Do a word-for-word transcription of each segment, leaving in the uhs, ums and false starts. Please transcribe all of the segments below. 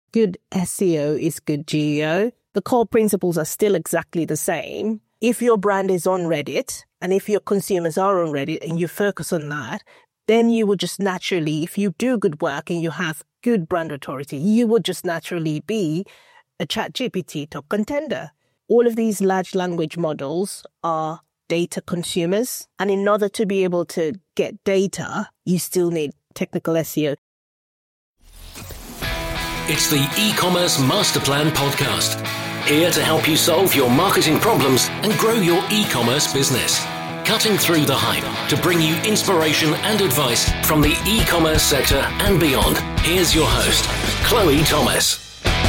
good S E O is good G E O. The core principles are still exactly the same. If your brand is on Reddit and if your consumers are on Reddit and you focus on that, then you will just naturally, if you do good work and you have good brand authority, you will just naturally be a ChatGPT top contender. All of these large language models are data consumers. And in order to be able to get data, you still need technical S E O. It's the E-commerce Master Plan podcast. Here to help you solve your marketing problems and grow your e-commerce business. Cutting through the hype to bring you inspiration and advice from the e-commerce sector and beyond. Here's your host, Chloe Thomas.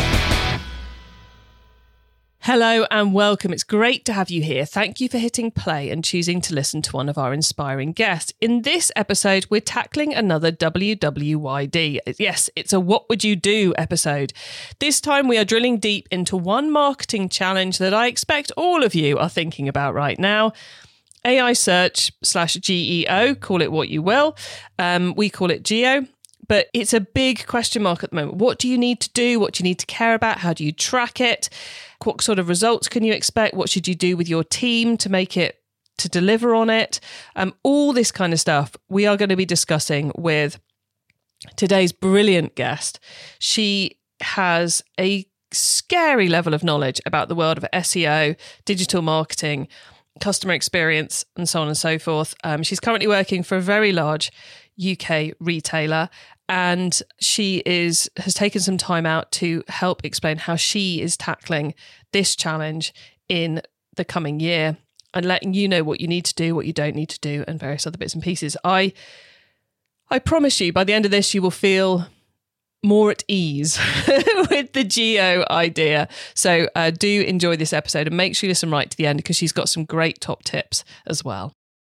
Hello and welcome. It's great to have you here. Thank you for hitting play and choosing to listen to one of our inspiring guests. In this episode, we're tackling another W W Y D. Yes, it's a What Would You Do episode. This time we are drilling deep into one marketing challenge that I expect all of you are thinking about right now. A I search slash G E O, call it what you will. Um, we call it Geo. But it's a big question mark at the moment. What do you need to do? What do you need to care about? How do you track it? What sort of results can you expect? What should you do with your team to make it, to deliver on it? Um, all this kind of stuff we are going to be discussing with today's brilliant guest. She has a scary level of knowledge about the world of S E O, digital marketing, customer experience, and so on and so forth. Um, she's currently working for a very large U K retailer, and she is has taken some time out to help explain how she is tackling this challenge in the coming year and letting you know what you need to do, what you don't need to do, and various other bits and pieces. I I promise you, by the end of this, you will feel more at ease with the Geo idea. So uh, do enjoy this episode and make sure you listen right to the end because she's got some great top tips as well.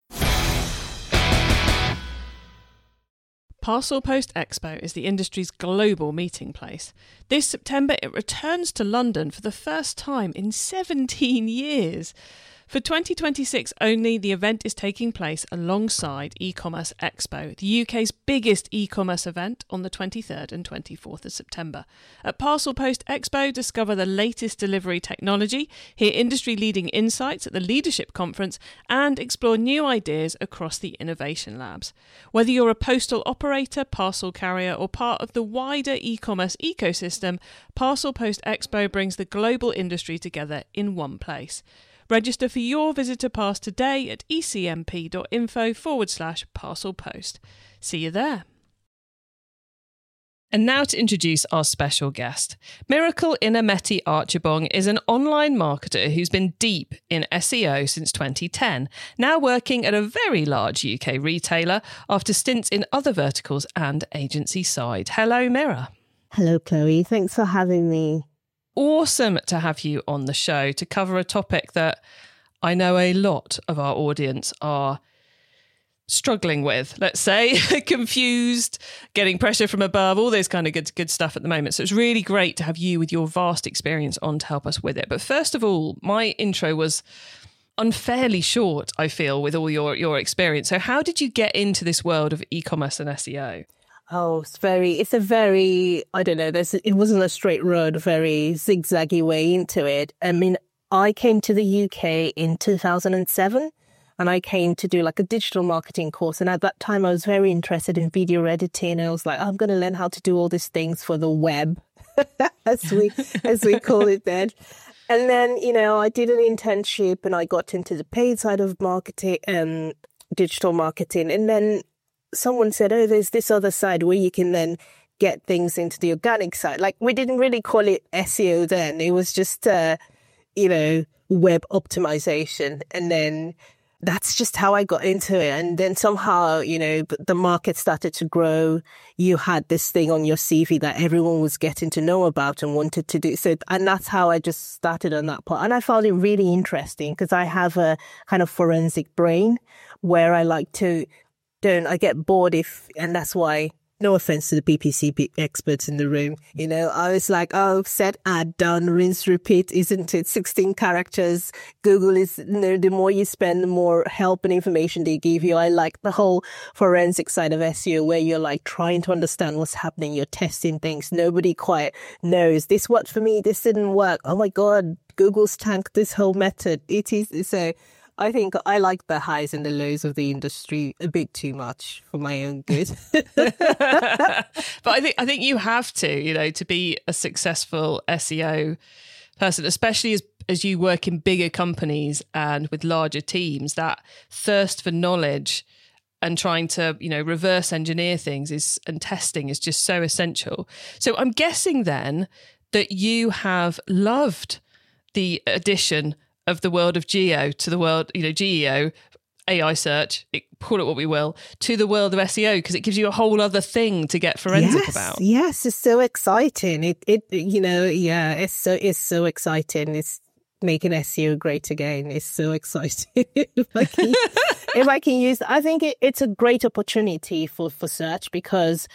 Parcel Post Expo is the industry's global meeting place. This September, it returns to London for the first time in seventeen years. For twenty twenty-six only, the event is taking place alongside E-commerce Expo, the U K's biggest e-commerce event, on the twenty-third and twenty-fourth of September. At Parcel Post Expo, discover the latest delivery technology, hear industry-leading insights at the Leadership Conference, and explore new ideas across the Innovation Labs. Whether you're a postal operator, parcel carrier, or part of the wider e-commerce ecosystem, Parcel Post Expo brings the global industry together in one place. Register for your visitor pass today at ecmp.info forward slash parcel post. See you there. And now to introduce our special guest. Miracle Inameti Archibong is an online marketer who's been deep in S E O since twenty ten, now working at a very large U K retailer after stints in other verticals and agency side. Hello, Mira. Hello, Chloe. Thanks for having me. Awesome to have you on the show to cover a topic that I know a lot of our audience are struggling with, let's say, confused, getting pressure from above, all those kind of good, good stuff at the moment. So it's really great to have you with your vast experience on to help us with it. But first of all, my intro was unfairly short, I feel, with all your, your experience. So how did you get into this world of e-commerce and S E O? Oh, it's very, it's a very, I don't know, there's, it wasn't a straight road, very zigzaggy way into it. I mean, I came to the U K in two thousand seven and I came to do like a digital marketing course. And at that time, I was very interested in video editing. I was like, I'm going to learn how to do all these things for the web, as we, as we call it then. And then, you know, I did an internship and I got into the paid side of marketing, um, digital marketing. And then someone said, oh, there's this other side where you can then get things into the organic side. Like, we didn't really call it S E O then. It was just, uh, you know, web optimization. And then that's just how I got into it. And then somehow, you know, the market started to grow. You had this thing on your C V that everyone was getting to know about and wanted to do. So, and that's how I just started on that part. And I found it really interesting because I have a kind of forensic brain where I like to don't, I get bored if, and that's why no offense to the P P C experts in the room. You know, I was like, oh, set, add, done, rinse, repeat, isn't it? sixteen characters. Google is, you know, the more you spend, the more help and information they give you. I like the whole forensic side of S E O where you're like trying to understand what's happening. You're testing things. Nobody quite knows. This worked for me. This didn't work. Oh my God, Google's tanked this whole method. It is so. I think I like the highs and the lows of the industry a bit too much for my own good. But I think I think you have to, you know, to be a successful S E O person, especially as as you work in bigger companies and with larger teams, that thirst for knowledge and trying to, you know, reverse engineer things is and testing is just so essential. So I'm guessing then that you have loved the addition of the world of geo to the world, you know, G E O, A I search, it, call it what we will, to the world of S E O, because it gives you a whole other thing to get forensic yes, about. Yes, it's so exciting. It, it, you know, yeah, it's so, it's so exciting. It's making S E O great again. It's so exciting. if, I can, if I can use, I think it, it's a great opportunity for, for search because,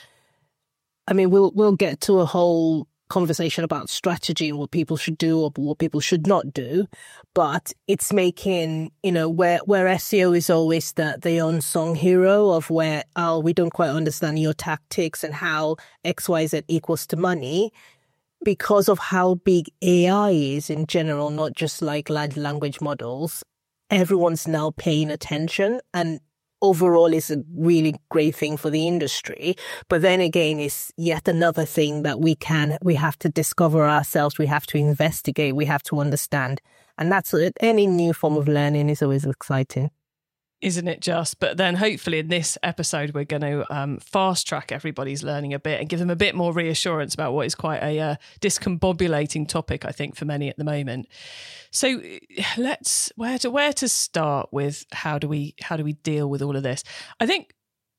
I mean, we'll, we'll get to a whole conversation about strategy and what people should do or what people should not do, but it's making, you know, where where S E O is always the the unsung hero of where, oh, we don't quite understand your tactics and how X Y Z equals to money, because of how big A I is in general, not just like large language models. Everyone's now paying attention, and overall is a really great thing for the industry. But then again, it's yet another thing that we can, we have to discover ourselves. We have to investigate. We have to understand. And that's it. Any new form of learning is always exciting. Isn't it just? But then hopefully in this episode, we're going to um, fast track everybody's learning a bit and give them a bit more reassurance about what is quite a uh, discombobulating topic, I think, for many at the moment. So let's, where to, where to start with how do we, how do we deal with all of this? I think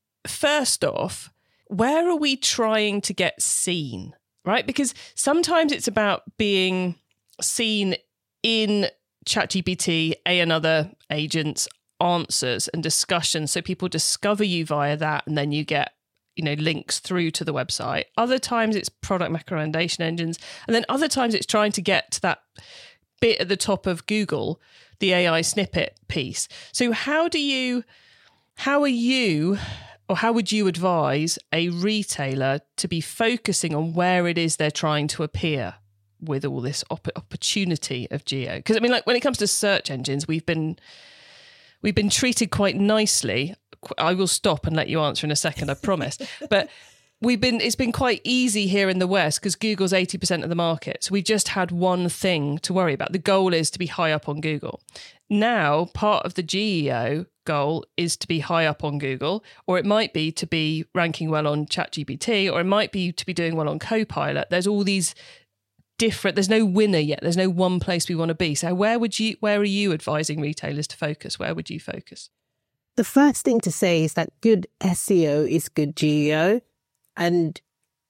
first off, where are we trying to get seen, right? Because sometimes it's about being seen in ChatGPT, A and other agents, answers and discussions, so people discover you via that, and then you get, you know, links through to the website. Other times it's product recommendation engines, and then other times it's trying to get to that bit at the top of Google, the A I snippet piece. So how do you, how are you, or how would you advise a retailer to be focusing on where it is they're trying to appear with all this op- opportunity of geo? Because I mean, like when it comes to search engines, we've been We've been treated quite nicely. I will stop and let you answer in a second, I promise. But we've been it's been quite easy here in the West because Google's eighty percent of the market. So we just had one thing to worry about. The goal is to be high up on Google. Now, part of the G E O goal is to be high up on Google, or it might be to be ranking well on ChatGPT, or it might be to be doing well on Copilot. There's all these different, there's no winner yet. There's no one place we want to be. So where would you, where are you advising retailers to focus? Where would you focus? The first thing to say is that good S E O is good G E O. And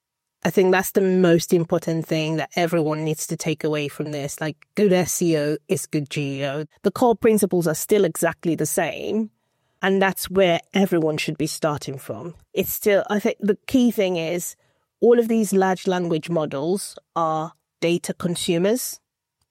I think that's the most important thing that everyone needs to take away from this. Like, good S E O is good G E O. The core principles are still exactly the same. And that's where everyone should be starting from. It's still, I think the key thing is all of these large language models are data consumers.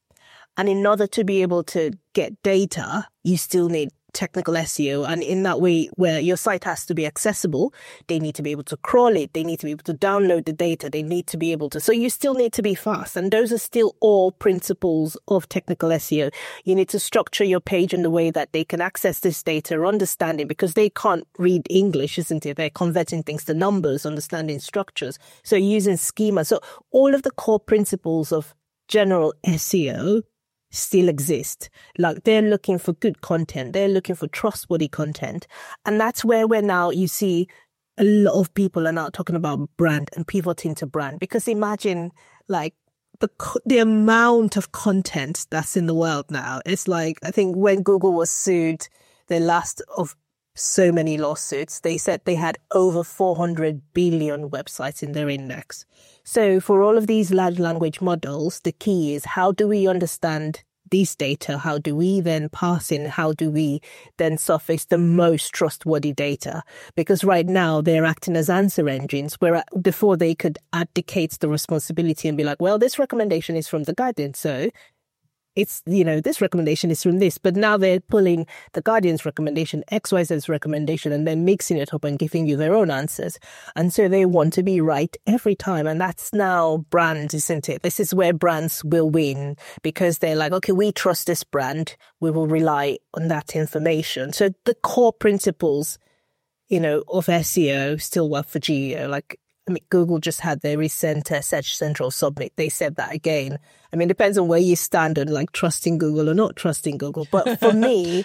And in order to be able to get data, you still need technical S E O. And in that way, where your site has to be accessible, they need to be able to crawl it. They need to be able to download the data. They need to be able to. So you still need to be fast. And those are still all principles of technical S E O. You need to structure your page in the way that they can access this data, understand it, because they can't read English, isn't it? They're converting things to numbers, understanding structures. So using schema. So all of the core principles of general S E O still exist. Like, they're looking for good content. They're looking for trustworthy content. And that's where we're now, you see, a lot of people are now talking about brand and pivoting to brand. Because imagine, like, the the amount of content that's in the world now. It's like, I think when Google was sued, the last of so many lawsuits, they said they had over four hundred billion websites in their index. So for all of these large language models, the key is, how do we understand these data, how do we then pass in, how do we then surface the most trustworthy data? Because right now they're acting as answer engines, where before they could abdicate the responsibility and be like, well, this recommendation is from the Guardian, so it's, you know, this recommendation is from this. But now they're pulling the Guardian's recommendation, X Y Z's recommendation, and then mixing it up and giving you their own answers. And so they want to be right every time. And that's now brands, isn't it? This is where brands will win, because they're like, okay, we trust this brand. We will rely on that information. So the core principles, you know, of S E O still work for G E O. Like, I mean, Google just had their recent uh, Search Central Summit. They said that again. I mean, it depends on where you stand on like trusting Google or not trusting Google. But for me,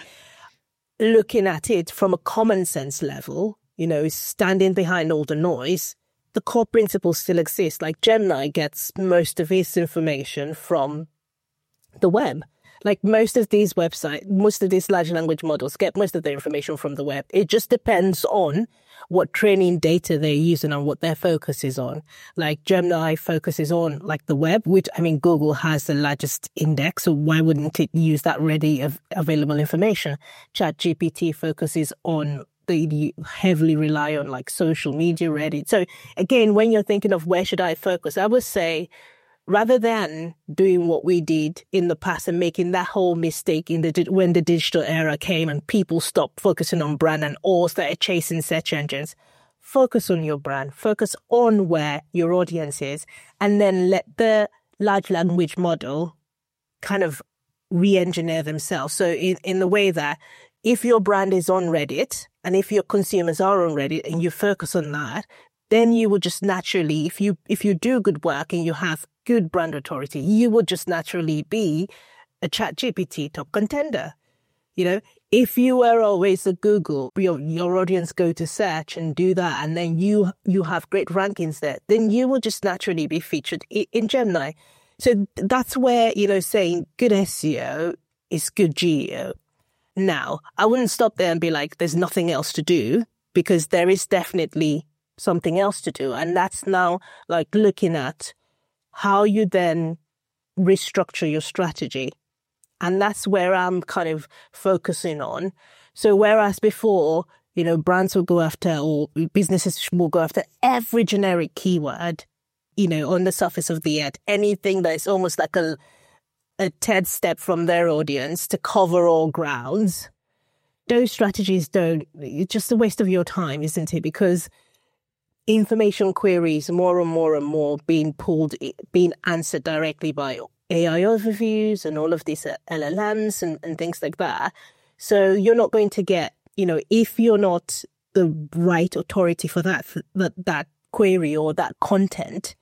looking at it from a common sense level, you know, standing behind all the noise, the core principles still exist. Like Gemini gets most of its information from the web. Like most of these websites, most of these large language models get most of their information from the web. It just depends on what training data they're using and what their focus is on. Like Gemini focuses on like the web, which, I mean, Google has the largest index, so why wouldn't it use that ready av- available information? ChatGPT focuses on, they heavily rely on like social media, Reddit. So again, when you're thinking of where should I focus, I would say, rather than doing what we did in the past and making that whole mistake in the when the digital era came and people stopped focusing on brand and all started chasing search engines, focus on your brand, focus on where your audience is, and then let the large language model kind of re-engineer themselves. So in, in the way that if your brand is on Reddit and if your consumers are on Reddit and you focus on that, then you will just naturally, if you if you do good work and you have good brand authority, you would just naturally be a ChatGPT top contender. You know, if you were always a Google, your, your audience go to search and do that, and then you you have great rankings there, then you will just naturally be featured in, in Gemini. So that's where, you know, saying good S E O is good G E O. Now, I wouldn't stop there and be like, there's nothing else to do, because there is definitely something else to do. And that's now like looking at how you then restructure your strategy. And that's where I'm kind of focusing on. So whereas before, you know, brands will go after, or businesses will go after every generic keyword, you know, on the surface of the ad, anything that is almost like a, a TED step from their audience to cover all grounds. Those strategies don't, it's just a waste of your time, isn't it? Because information queries more and more and more being pulled, being answered directly by A I overviews and all of these L L Ms and, and things like that. So you're not going to get, you know, if you're not the right authority for that, for that, that query or that content,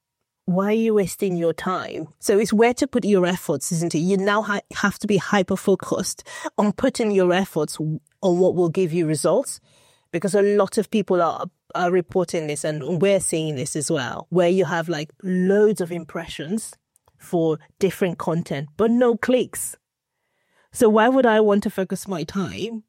why are you wasting your time? So it's where to put your efforts, isn't it? You now ha- have to be hyper-focused on putting your efforts on what will give you results. Because a lot of people are are reporting this, and we're seeing this as well, where you have like loads of impressions for different content, but no clicks. So why would I want to focus my time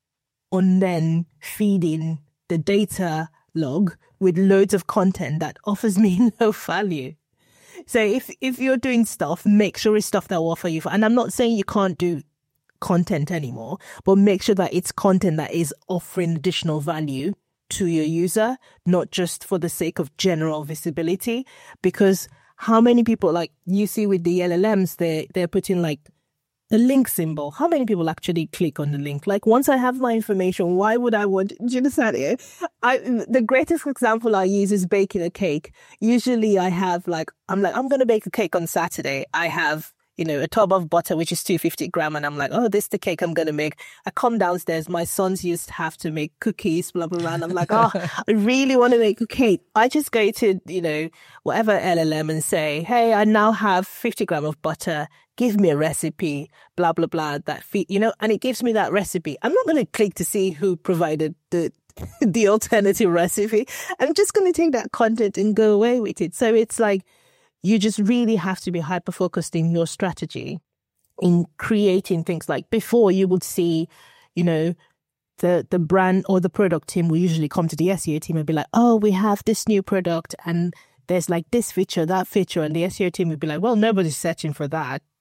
on then feeding the data log with loads of content that offers me no value? So if, if you're doing stuff, make sure it's stuff that will offer you. And I'm not saying you can't do content anymore, but make sure that it's content that is offering additional value to your user, not just for the sake of general visibility. Because how many people, like you see with the L L Ms, they they're putting like a link symbol. How many people actually click on the link? Like once I have my information, why would I want, do you understand it? I, the greatest example I use is baking a cake. Usually I have like, I'm like, I'm going to bake a cake on Saturday. I have, you know, a tub of butter, which is two hundred fifty grams. And I'm like, oh, this is the cake I'm going to make. I come downstairs. My sons used to have to make cookies, blah, blah, blah. And I'm like, oh, I really want to make a cake. I just go to, you know, whatever L L M and say, hey, I now have fifty grams of butter. Give me a recipe, blah, blah, blah, that feed, you know, and it gives me that recipe. I'm not going to click to see who provided the the alternative recipe. I'm just going to take that content and go away with it. So it's like, you just really have to be hyper-focused in your strategy, in creating things. Like before, you would see, you know, the, the brand or the product team will usually come to the S E O team and be like, oh, we have this new product and there's like this feature, that feature. And the S E O team would be like, well, nobody's searching for that.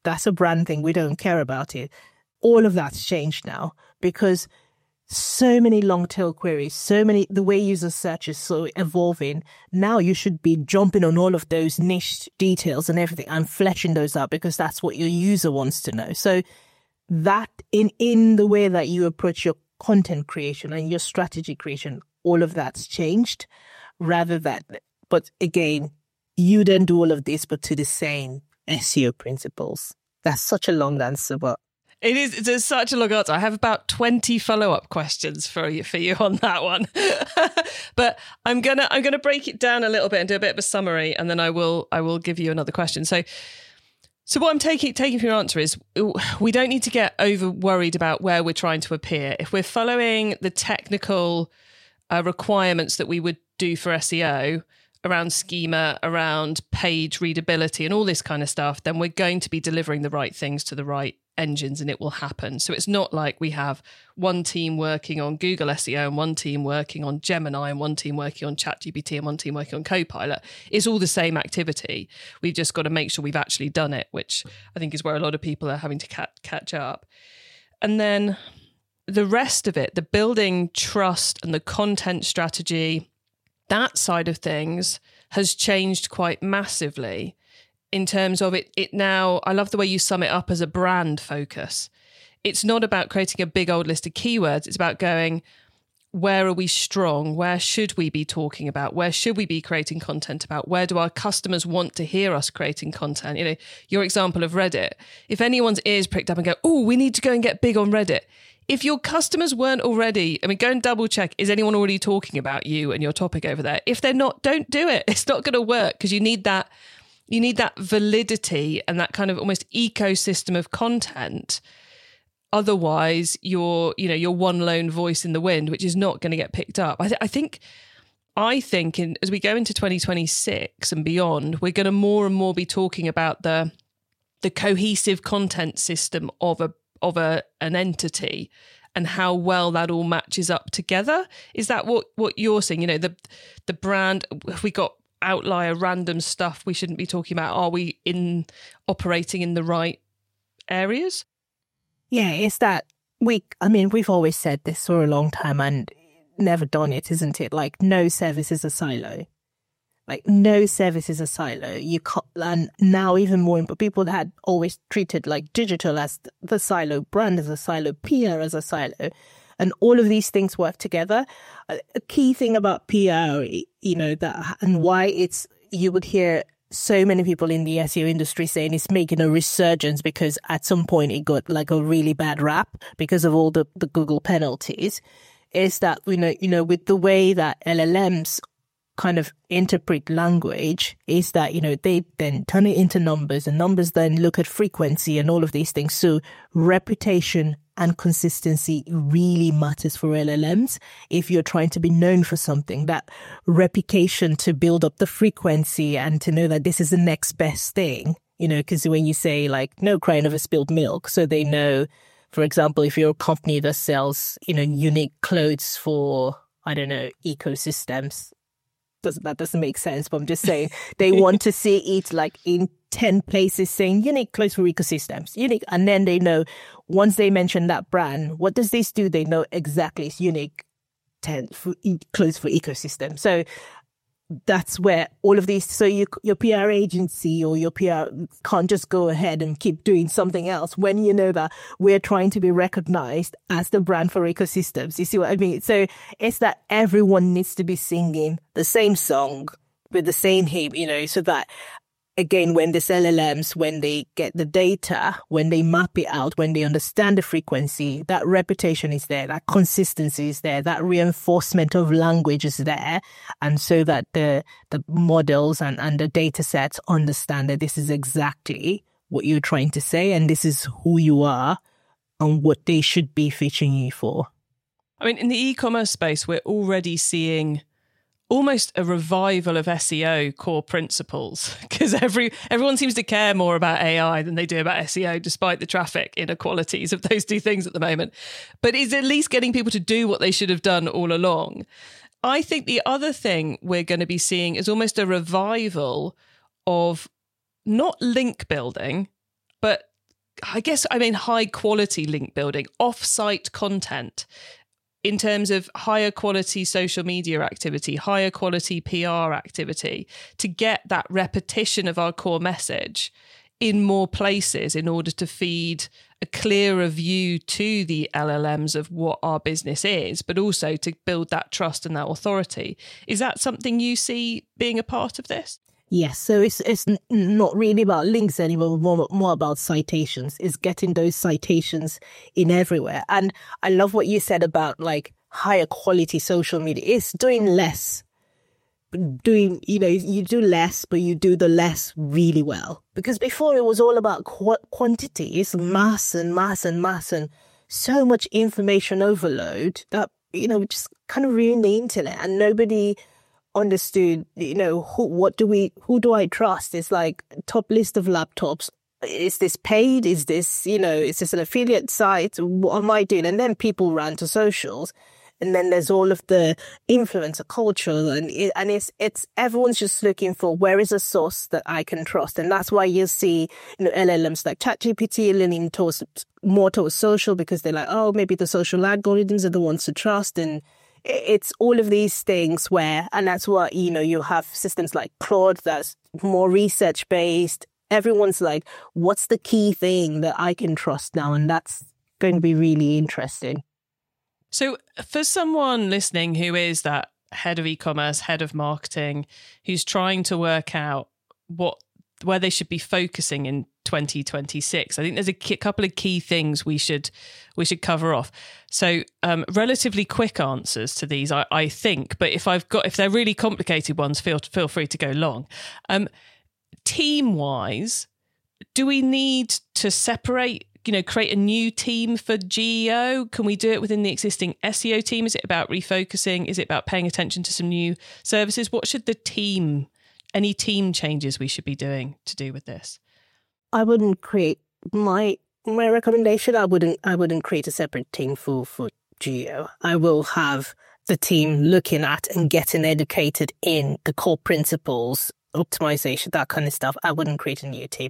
that's a brand thing. We don't care about it. All of that's changed now because so many long tail queries, so many, the way user search is so evolving. Now you should be jumping on all of those niche details and everything and fleshing those out because that's what your user wants to know. So that in, in the way that you approach your content creation and your strategy creation, all of that's changed rather than, but again, you then do all of this, but to the same S E O principles. That's such a long answer, but It is. It's such a long answer. I have about twenty follow-up questions for you for you on that one, but I'm gonna I'm gonna break it down a little bit and do a bit of a summary, and then I will I will give you another question. So, so what I'm taking taking from your answer is we don't need to get over worried about where we're trying to appear. If we're following the technical uh, requirements that we would do for S E O around schema, around page readability, and all this kind of stuff, then we're going to be delivering the right things to the right engines and it will happen. So it's not like we have one team working on Google S E O and one team working on Gemini and one team working on ChatGPT and one team working on Copilot. It's all the same activity. We've just got to make sure we've actually done it, which I think is where a lot of people are having to ca- catch up. And then the rest of it, the building trust and the content strategy, that side of things has changed quite massively. In terms of it, it now, I love the way you sum it up as a brand focus. It's not about creating a big old list of keywords. It's about going, where are we strong? Where should we be talking about? Where should we be creating content about? Where do our customers want to hear us creating content? You know, your example of Reddit. If anyone's ears pricked up and go, oh, we need to go and get big on Reddit. If your customers weren't already, I mean, go and double check, is anyone already talking about you and your topic over there? If they're not, don't do it. It's not going to work because you need that You need that validity and that kind of almost ecosystem of content. Otherwise, you're, you know, you're one lone voice in the wind, which is not going to get picked up. I, th- I think, I think, in, as we go into twenty twenty-six and beyond, we're going to more and more be talking about the the cohesive content system of a of a an entity and how well that all matches up together. Is that what what you're seeing? You know, the the brand. Have we got outlier random stuff we shouldn't be talking about? Are we in operating in the right areas? Yeah, it's that we, I mean, we've always said this for a long time and never done it, isn't it? Like no service is a silo. Like no service is a silo. You can't, and now even more, but people had always treated like digital as the silo, brand as a silo, P R as a silo. And all of these things work together. A key thing about P R, you know, that and why it's, you would hear so many people in the S E O industry saying it's making a resurgence because at some point it got like a really bad rap because of all the, the Google penalties, is that, you know, you know, with the way that L L Ms kind of interpret language, is that, you know, they then turn it into numbers and numbers then look at frequency and all of these things. So reputation and consistency really matters for L L Ms. If you're trying to be known for something, that replication to build up the frequency and to know that this is the next best thing, you know, because when you say like, no crying over spilled milk, so they know, for example, if you're a company that sells, you know, unique clothes for, I don't know, ecosystems, doesn't, that doesn't make sense, but I'm just saying they want to see it like in ten places saying unique clothes for ecosystems, unique. And then they know once they mention that brand, what does this do? They know exactly it's unique ten for e- clothes for ecosystem. So that's where all of these, so you, your P R agency or your P R can't just go ahead and keep doing something else when you know that we're trying to be recognized as the brand for ecosystems. You see what I mean? So it's that everyone needs to be singing the same song with the same hymn, you know, so that again, when this L L Ms, when they get the data, when they map it out, when they understand the frequency, that reputation is there, that consistency is there, that reinforcement of language is there. And so that the the models and, and the data sets understand that this is exactly what you're trying to say and this is who you are and what they should be featuring you for. I mean, in the e-commerce space, we're already seeing almost a revival of S E O core principles because every everyone seems to care more about A I than they do about S E O, despite the traffic inequalities of those two things at the moment. But it's at least getting people to do what they should have done all along. I think the other thing we're going to be seeing is almost a revival of not link building, but I guess, I mean, high quality link building, off-site content in terms of higher quality social media activity, higher quality P R activity, to get that repetition of our core message in more places in order to feed a clearer view to the L L Ms of what our business is, but also to build that trust and that authority. Is that something you see being a part of this? Yes, so it's it's not really about links anymore, more, more about citations. It's getting those citations in everywhere. And I love what you said about like higher quality social media. It's doing less, doing, you know, you do less, but you do the less really well. Because before it was all about qu- quantity. It's mass and mass and mass and so much information overload that, you know, just kind of ruined the internet, and nobody understood, you know, who, what do we, who do I trust? It's like top list of laptops. Is this paid? Is this, you know, is this an affiliate site? What am I doing? And then people ran to socials. And then there's all of the influencer culture, and it, and it's it's everyone's just looking for where is a source that I can trust, and that's why you see, you know, L L Ms like ChatGPT leaning towards more towards social, because they're like, oh, maybe the social algorithms are the ones to trust, and it's all of these things where, and that's why, you know, you have systems like Claude that's more research based. Everyone's like, what's the key thing that I can trust now, and that's going to be really interesting. So for someone listening who is that head of e-commerce, head of marketing, who's trying to work out what where they should be focusing in twenty twenty-six, I think there's a key, couple of key things we should we should cover off. So um, relatively quick answers to these, I, I think, but if I've got if they're really complicated ones, feel feel free to go long. Um, team-wise, do we need to separate? You know, create a new team for G E O? Can we do it within the existing S E O team? Is it about refocusing? Is it about paying attention to some new services? What should the team, any team changes we should be doing to do with this? I wouldn't create my my recommendation. I wouldn't I wouldn't create a separate team for for G E O. I will have the team looking at and getting educated in the core principles, optimization, that kind of stuff. I wouldn't create a new team.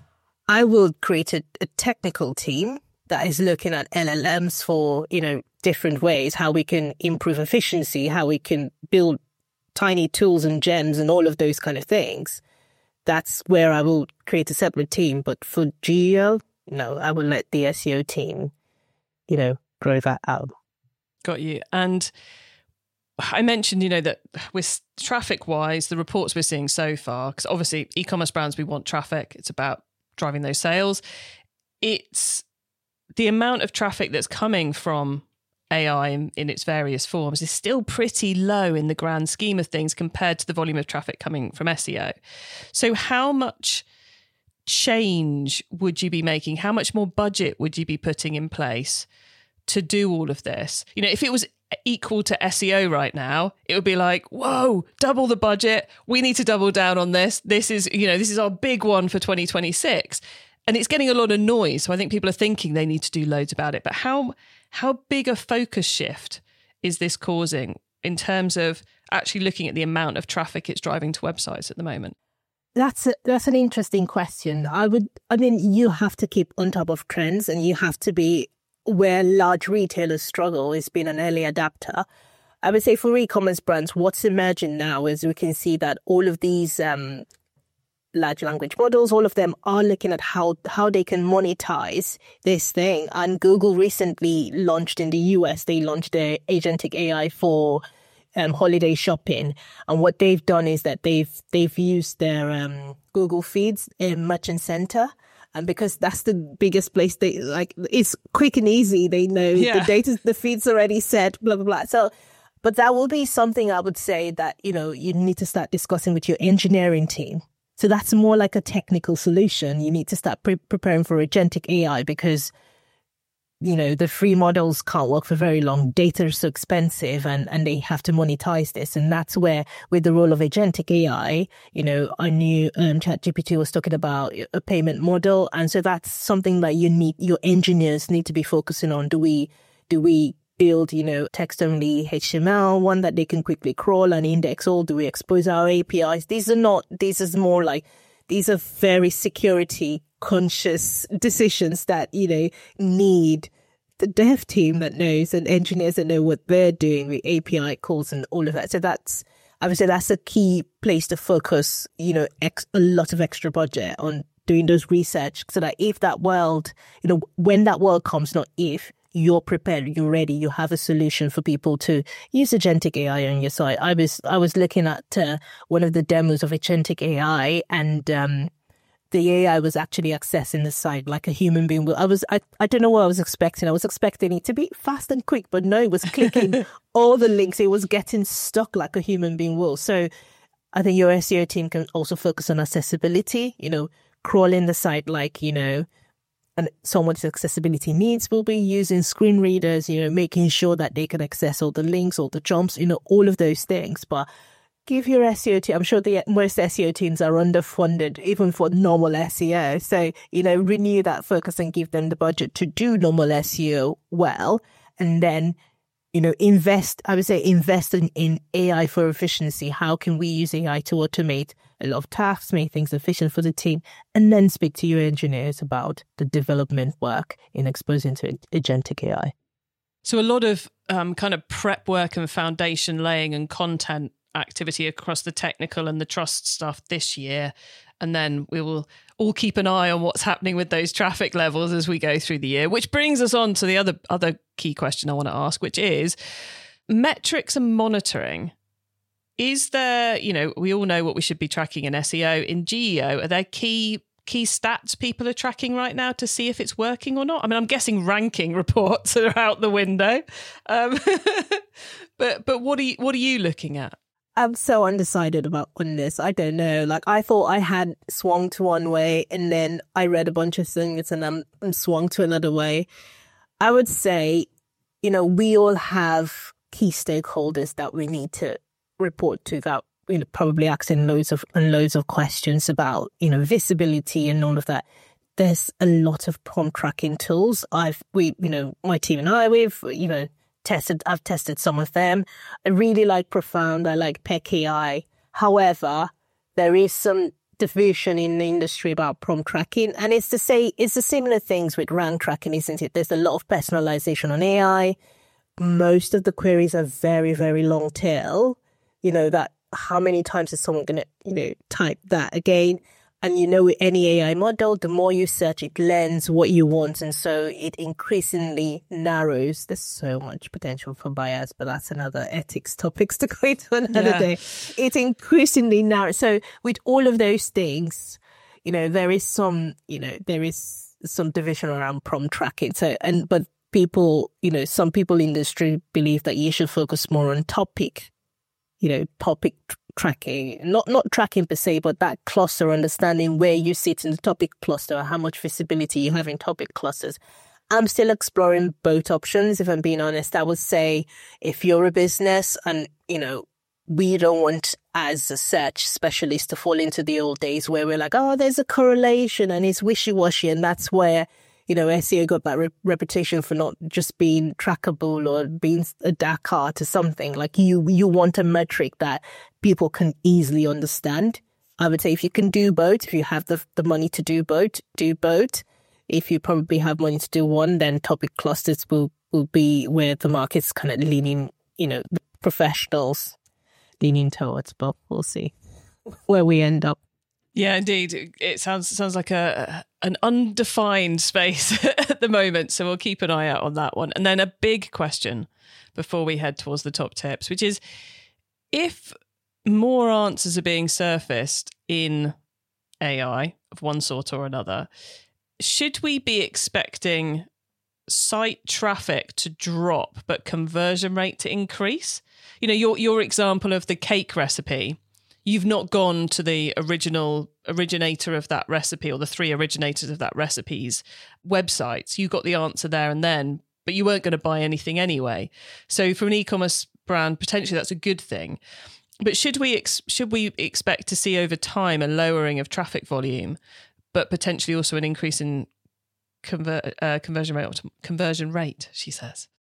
I will create a, a technical team that is looking at L L Ms for, you know, different ways, how we can improve efficiency, how we can build tiny tools and gems and all of those kind of things. That's where I will create a separate team. But for G E O, no, I will let the S E O team, you know, grow that out. Got you. And I mentioned, you know, that with traffic-wise, the reports we're seeing so far, because obviously e-commerce brands, we want traffic. It's about driving those sales. It's the amount of traffic that's coming from A I in, in its various forms is still pretty low in the grand scheme of things compared to the volume of traffic coming from S E O. So how much change would you be making? How much more budget would you be putting in place to do all of this? You know, if it was equal to S E O right now, it would be like, whoa, double the budget. We need to double down on this. This is, you know, this is our big one for twenty twenty-six. And it's getting a lot of noise. So I think people are thinking they need to do loads about it. But how how big a focus shift is this causing in terms of actually looking at the amount of traffic it's driving to websites at the moment? That's a, that's an interesting question. I would, I mean, you have to keep on top of trends, and you have to be where large retailers struggle is being an early adapter. I would say for e-commerce brands, what's emerging now is we can see that all of these um, large language models, all of them are looking at how, how they can monetize this thing. And Google recently launched in the U S, they launched their agentic A I for um, holiday shopping. And what they've done is that they've they've used their um, Google Feeds in Merchant Center. And because that's the biggest place, they like, it's quick and easy. They know yeah. the data, the feed's already set, blah, blah, blah. So, but that will be something I would say that, you know, you need to start discussing with your engineering team. So that's more like a technical solution. You need to start pre- preparing for agentic A I because, you know, the free models can't work for very long. Data is so expensive and, and they have to monetize this. And that's where, with the role of agentic A I, you know, I knew um, ChatGPT was talking about a payment model. And so that's something that you need, your engineers need to be focusing on. Do we, do we build, you know, text-only H T M L, one that they can quickly crawl and index all? Do we expose our A P Is? These are not, these is more like, these are very security conscious decisions that, you know, need the dev team that knows and engineers that know what they're doing with A P I calls and all of that. So that's, I would say that's a key place to focus, you know, ex- a lot of extra budget on doing those research so that if that world, you know, when that world comes, not if, you're prepared, you're ready, you have a solution for people to use agentic A I on your site. I was I was looking at uh, one of the demos of agentic A I, and um, the A I was actually accessing the site like a human being will. I was I, I don't know what I was expecting. I was expecting it to be fast and quick, but no, it was clicking all the links. It was getting stuck like a human being will. So I think your S E O team can also focus on accessibility, you know, crawling the site like, you know, and someone's accessibility needs will be using screen readers, you know, making sure that they can access all the links, all the jumps, you know, all of those things. But give your S E O team, I'm sure the most S E O teams are underfunded, even for normal S E O. So, you know, renew that focus and give them the budget to do normal S E O well. And then, you know, invest, I would say invest in, in A I for efficiency. How can we use A I to automate a lot of tasks, make things efficient for the team, and then speak to your engineers about the development work in exposing to agentic A I. So a lot of um, kind of prep work and foundation laying and content activity across the technical and the trust stuff this year. And then we will all keep an eye on what's happening with those traffic levels as we go through the year, which brings us on to the other other key question I want to ask, which is metrics and monitoring. Is there, you know, we all know what we should be tracking in S E O. In G E O, are there key key stats people are tracking right now to see if it's working or not? I mean, I'm guessing ranking reports are out the window. Um, but but what are you, what are you looking at? I'm so undecided about on this. I don't know. Like, I thought I had swung to one way, and then I read a bunch of things and I'm, I'm swung to another way. I would say, you know, we all have key stakeholders that we need to report to, that, you know, probably asking loads of and loads of questions about, you know, visibility and all of that. There's a lot of prompt tracking tools. I've, we, you know, my team and I, we've, you know, tested, I've tested some of them. I really like Profound. I like Peck A I. However, there is some division in the industry about prompt tracking. And it's to say, it's the similar things with rank tracking, isn't it? There's a lot of personalization on A I. Most of the queries are very, very long tail. You know, that how many times is someone going to, you know, type that again? And, you know, with any A I model, the more you search, it learns what you want. And so it increasingly narrows. There's so much potential for bias, but that's another ethics topics to go into another yeah. day. It increasingly narrows. So with all of those things, you know, there is some, you know, there is some division around prompt tracking. So, and, but people, you know, some people in the industry believe that you should focus more on topic, you know, topic tracking, not not tracking per se, but that cluster, understanding where you sit in the topic cluster, how much visibility you have in topic clusters. I'm still exploring both options, if I'm being honest. I would say if you're a business and, you know, we don't want as a search specialist to fall into the old days where we're like, oh, there's a correlation and it's wishy-washy. And that's where, you know, S E O got that re- reputation for not just being trackable or being a dark art or something. Like you, you want a metric that people can easily understand. I would say if you can do both, if you have the the money to do both, do both. If you probably have money to do one, then topic clusters will, will be where the market's kind of leaning, you know, the professionals leaning towards, but we'll see where we end up. Yeah, indeed. It sounds sounds like a an undefined space at the moment. So we'll keep an eye out on that one. And then a big question before we head towards the top tips, which is if more answers are being surfaced in A I of one sort or another, should we be expecting site traffic to drop but conversion rate to increase? You know, your your example of the cake recipe, you've not gone to the original originator of that recipe or the three originators of that recipe's websites. You got the answer there and then, but you weren't going to buy anything anyway. So for an e-commerce brand, potentially that's a good thing. But should we ex- should we expect to see over time a lowering of traffic volume, but potentially also an increase in conver- uh, conversion rate? Conversion rate, she says.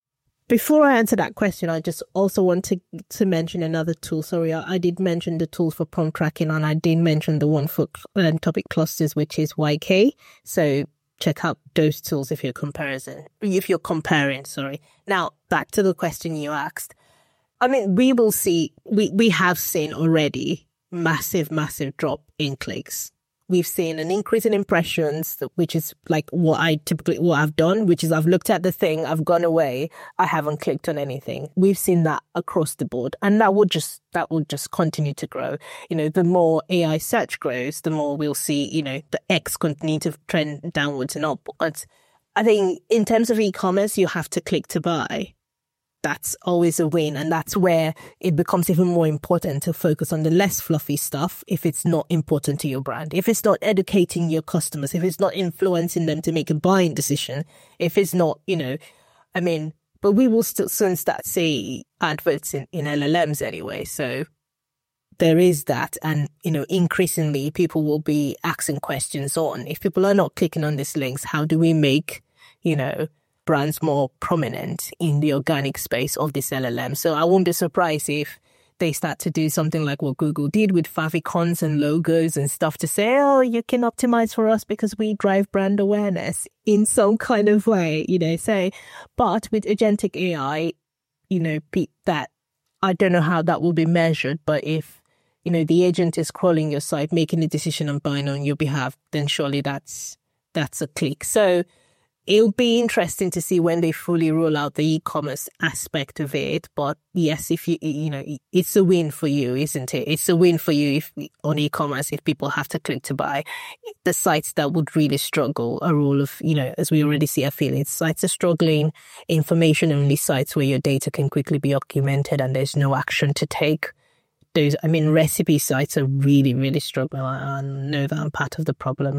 Before I answer that question, I just also want to, to mention another tool. Sorry, I, I did mention the tools for prompt tracking, and I did mention the one for um, topic clusters, which is Y K. So check out those tools if you're comparison, if you're comparing, sorry. Now, back to the question you asked. I mean, we will see, we, we have seen already massive, massive drop in clicks. We've seen an increase in impressions, which is like what I typically, what I've done, which is I've looked at the thing, I've gone away, I haven't clicked on anything. We've seen that across the board, and that will just, that will just continue to grow. You know, the more A I search grows, the more we'll see, you know, the X continue to trend downwards and upwards. I think in terms of e-commerce, you have to click to buy. That's always a win. And that's where it becomes even more important to focus on the less fluffy stuff if it's not important to your brand. If it's not educating your customers, if it's not influencing them to make a buying decision, if it's not, you know, I mean, but we will still soon start seeing adverts in, in L L Ms anyway. So there is that. And, you know, increasingly people will be asking questions on, if people are not clicking on these links, how do we make, you know, brands more prominent in the organic space of this L L M? So I won't be surprised if they start to do something like what Google did with favicons and logos and stuff to say, oh, you can optimize for us because we drive brand awareness in some kind of way, you know. So, but with agentic A I, you know, that I don't know how that will be measured, but if, you know, the agent is crawling your site, making a decision on buying on your behalf, then surely that's that's a click. So it'll be interesting to see when they fully roll out the e-commerce aspect of it. But yes, if you, you know, it's a win for you, isn't it? It's a win for you if on e-commerce, if people have to click to buy. The sites that would really struggle are all of, you know, as we already see affiliate sites are struggling, information only sites where your data can quickly be documented and there's no action to take. Those, I mean, recipe sites are really, really struggling. I know that I'm part of the problem.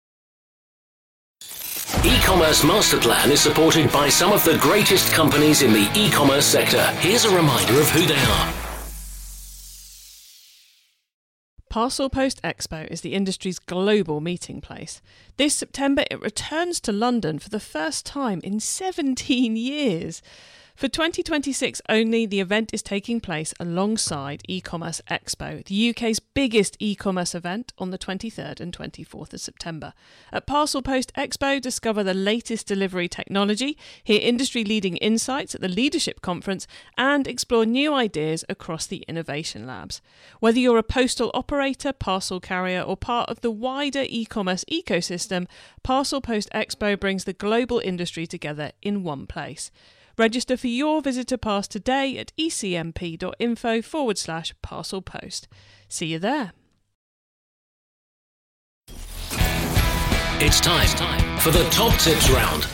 E-commerce Master Plan is supported by some of the greatest companies in the e-commerce sector. Here's a reminder of who they are. Parcel Post Expo is the industry's global meeting place. This September, it returns to London for the first time in seventeen years. For twenty twenty-six only, the event is taking place alongside E-commerce Expo, the U K's biggest e-commerce event, on the twenty-third and twenty-fourth of September. At Parcel Post Expo, discover the latest delivery technology, hear industry-leading insights at the Leadership Conference, and explore new ideas across the Innovation Labs. Whether you're a postal operator, parcel carrier, or part of the wider e-commerce ecosystem, Parcel Post Expo brings the global industry together in one place. Register for your visitor pass today at ecmp.info forward slash parcel post. See you there. It's time for the top tips round.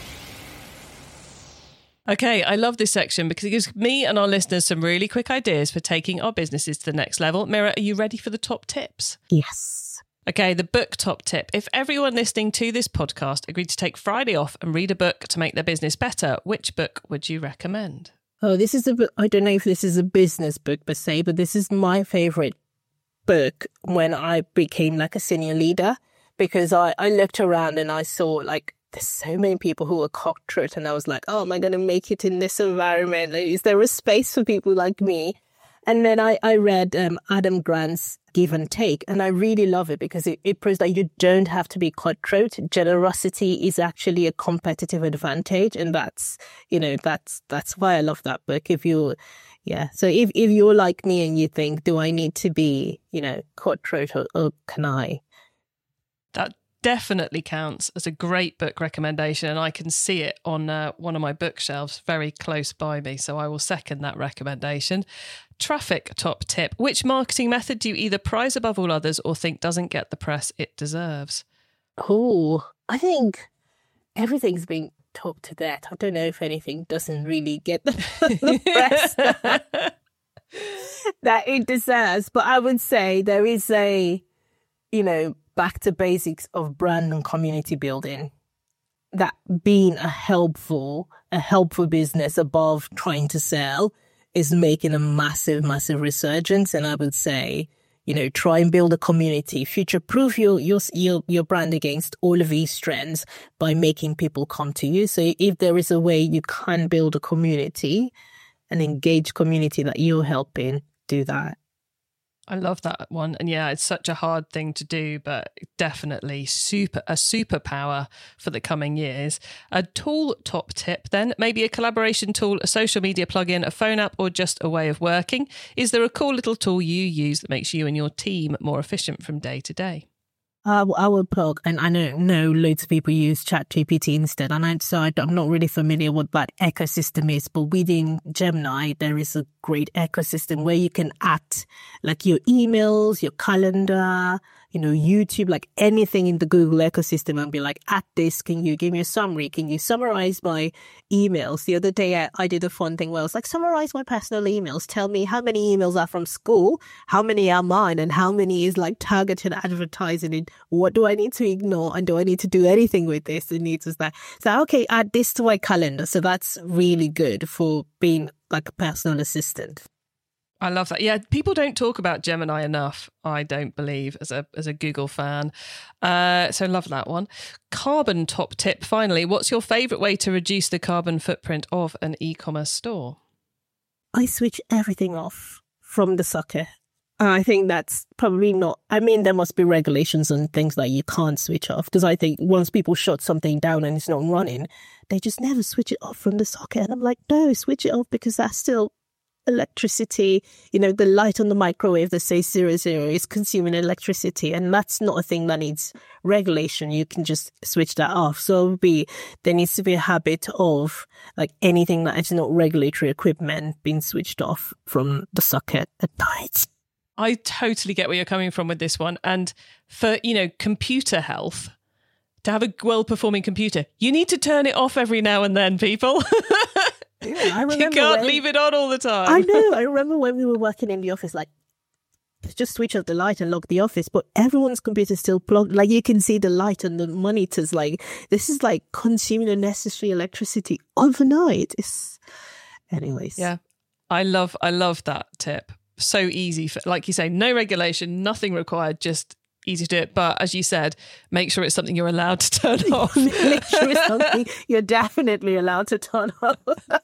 Okay, I love this section because it gives me and our listeners some really quick ideas for taking our businesses to the next level. Mira, are you ready for the top tips? Yes. Okay, the book top tip. If everyone listening to this podcast agreed to take Friday off and read a book to make their business better, which book would you recommend? Oh, this is a book. I don't know if this is a business book per se, but this is my favorite book when I became like a senior leader, because I, I looked around and I saw like there's so many people who are cutthroat, and I was like, oh, am I going to make it in this environment? Like, is there a space for people like me? And then I, I read um, Adam Grant's Give and Take, and I really love it because it, it proves that you don't have to be cutthroat. Generosity is actually a competitive advantage, and that's, you know, that's that's why I love that book. If you, yeah, so if, if you're like me and you think, do I need to be, you know, cutthroat or, or can I? That definitely counts as a great book recommendation, and I can see it on uh, one of my bookshelves very close by me, so I will second that recommendation. Traffic top tip. Which marketing method do you either prize above all others or think doesn't get the press it deserves? Oh, I think everything's being talked to that. I don't know if anything doesn't really get the, the press that it deserves, but I would say there is a, you know, back to basics of brand and community building. That being a helpful, a helpful business above trying to sell is making a massive, massive resurgence. And I would say, you know, try and build a community, future-proof your, your, your, your brand against all of these trends by making people come to you. So if there is a way you can build a community, an engaged community that you're helping, do that. I love that one. And yeah, it's such a hard thing to do, but definitely super a superpower for the coming years. A tool top tip then, maybe a collaboration tool, a social media plugin, a phone app, or just a way of working. Is there a cool little tool you use that makes you and your team more efficient from day to day? Uh, I would plug, and I know, know loads of people use ChatGPT instead, and I, so I, I'm not really familiar what that ecosystem is, but within Gemini, there is a great ecosystem where you can add like your emails, your calendar, you know, YouTube, like anything in the Google ecosystem, and be like, add this, can you give me a summary? Can you summarize my emails? The other day, I, I did a fun thing where I was like, summarize my personal emails. Tell me how many emails are from school, how many are mine, and how many is like targeted advertising. And what do I need to ignore? And do I need to do anything with this? It needs us that. So, okay, add this to my calendar. So that's really good for being like a personal assistant. I love that. Yeah, people don't talk about Gemini enough, I don't believe, as a as a Google fan. Uh, so love that one. Carbon top tip, finally. What's your favourite way to reduce the carbon footprint of an e-commerce store? I switch everything off from the socket. I think that's probably not... I mean, there must be regulations and things that you can't switch off, because I think once people shut something down and it's not running, they just never switch it off from the socket. And I'm like, no, switch it off, because that's still... electricity, you know, the light on the microwave that says zero zero is consuming electricity, and that's not a thing that needs regulation. You can just switch that off. So it would be, there needs to be a habit of like anything that is not regulatory equipment being switched off from the socket at night. I totally get where you're coming from with this one. And for, you know, computer health, to have a well-performing computer, you need to turn it off every now and then, people. Yeah, I remember you can't when, leave it on all the time. I know. I remember when we were working in the office, like, just switch off the light and lock the office, but everyone's computer's still plugged. Like, you can see the light on the monitors. Like, this is like consuming unnecessary electricity overnight. It's... Anyways. Yeah, I love, I love that tip. So easy. For, like you say, no regulation, nothing required, just easy to do it. But as you said, make sure it's something you're allowed to turn off. Make sure it's something you're definitely allowed to turn off.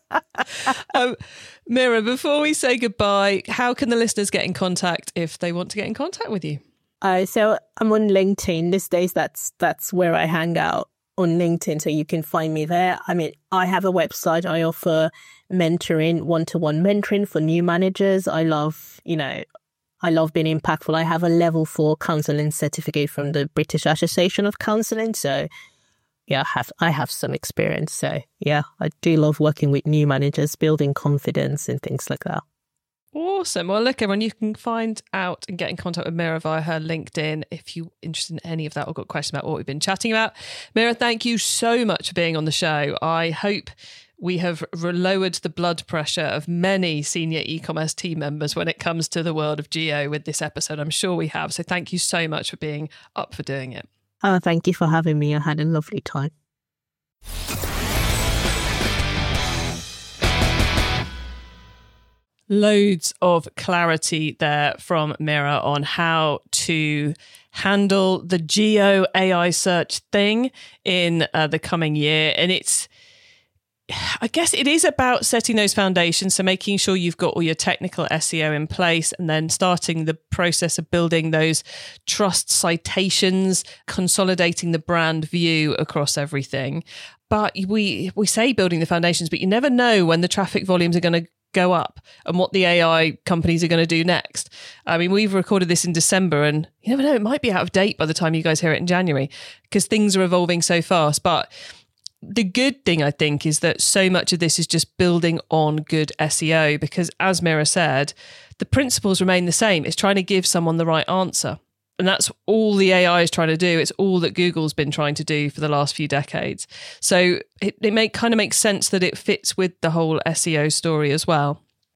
um, Mira, before we say goodbye, how can the listeners get in contact if they want to get in contact with you? Uh, so I'm on LinkedIn these days. That's that's where I hang out, on LinkedIn. So you can find me there. I mean, I have a website. I offer mentoring, one-to-one mentoring for new managers. I love, you know, I love being impactful. I have a level four counselling certificate from the British Association of Counselling. So yeah, I have, I have some experience. So yeah, I do love working with new managers, building confidence and things like that. Awesome. Well, look, everyone, you can find out and get in contact with Mira via her LinkedIn if you're interested in any of that or got questions about what we've been chatting about. Mira, thank you so much for being on the show. I hope we have lowered the blood pressure of many senior e-commerce team members when it comes to the world of geo with this episode. I'm sure we have. So thank you so much for being up for doing it. Oh, thank you for having me. I had a lovely time. Loads of clarity there from Mira on how to handle the geo A I search thing in uh, the coming year. And it's, I guess it is about setting those foundations. So making sure you've got all your technical S E O in place and then starting the process of building those trust citations, consolidating the brand view across everything. But we, we say building the foundations, but you never know when the traffic volumes are going to go up and what the A I companies are going to do next. I mean, we've recorded this in December and you never know, it might be out of date by the time you guys hear it in January because things are evolving so fast. But the good thing, I think, is that so much of this is just building on good S E O because, as Mira said, the principles remain the same. It's trying to give someone the right answer. And that's all the A I is trying to do. It's all that Google's been trying to do for the last few decades. So it, it make, kind of makes sense that it fits with the whole S E O story as well.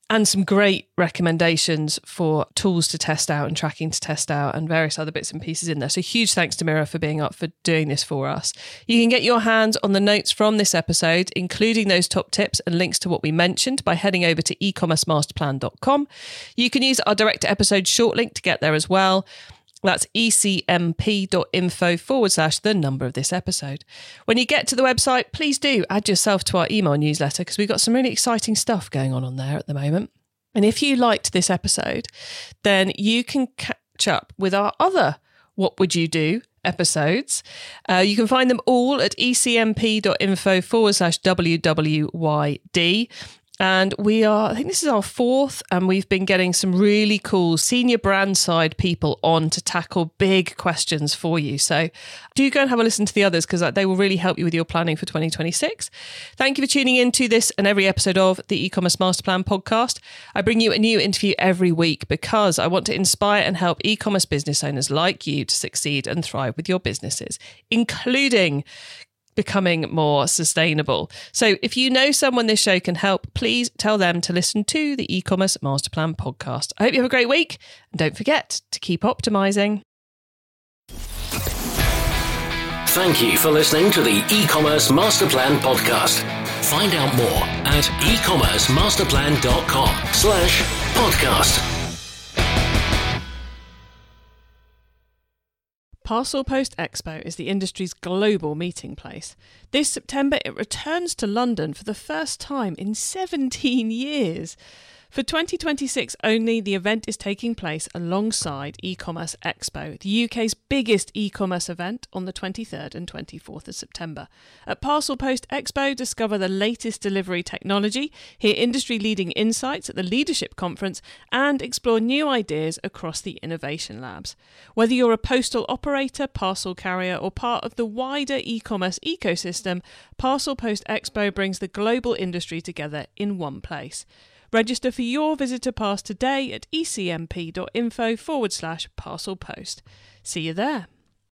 and some great recommendations for tools to test out and tracking to test out and various other bits and pieces in there. So huge thanks to Mira for being up for doing this for us. You can get your hands on the notes from this episode, including those top tips and links to what we mentioned, by heading over to e commerce master plan dot com. You can use our direct episode short link to get there as well. That's ecmp.info forward slash the number of this episode. When you get to the website, please do add yourself to our email newsletter, because we've got some really exciting stuff going on on there at the moment. And if you liked this episode, then you can catch up with our other What Would You Do episodes. Uh, you can find them all at ecmp.info forward slash WWYD. And we are, I think this is our fourth, and we've been getting some really cool senior brand side people on to tackle big questions for you. So do go and have a listen to the others, because they will really help you with your planning for twenty twenty-six. Thank you for tuning in to this and every episode of the E-commerce Master Plan podcast. I bring you a new interview every week because I want to inspire and help e-commerce business owners like you to succeed and thrive with your businesses, including becoming more sustainable. So if you know someone this show can help, please tell them to listen to the E-commerce Master Plan podcast. I hope you have a great week, and don't forget to keep optimizing. Thank you for listening to the E-commerce Master Plan podcast. Find out more at ecommercemasterplan.com slash podcast. Parcel Post Expo is the industry's global meeting place. This September, it returns to London for the first time in seventeen years. For twenty twenty-six only, the event is taking place alongside E-commerce Expo, the U K's biggest e-commerce event, on the twenty-third and twenty-fourth of September. At Parcel Post Expo, discover the latest delivery technology, hear industry-leading insights at the Leadership Conference, and explore new ideas across the Innovation Labs. Whether you're a postal operator, parcel carrier, or part of the wider e-commerce ecosystem, Parcel Post Expo brings the global industry together in one place. Register for your visitor pass today at ecmp.info forward slash parcel post. See you there.